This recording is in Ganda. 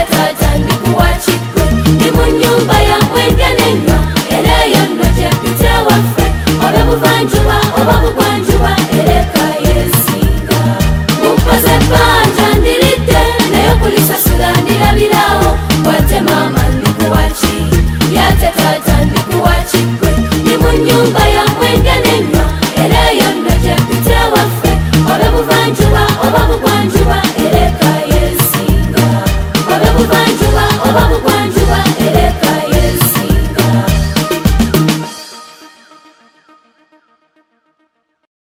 tata ndikuwa chikwe ni mu nyumba ya mwenge nenywa era eyo nno gyempite waffe oba buvanjuba oba bugwanjuba ereka yesinga mukoze ebbanja ndiridde naye okulisasula ndirabirawo wate maama ndikuwa ki yate tata ndikuwa chikwe ni mu nyumba ya mwenge nenywa era eyo nno gyempite waffe oba buvanjuba oba bugwanjuba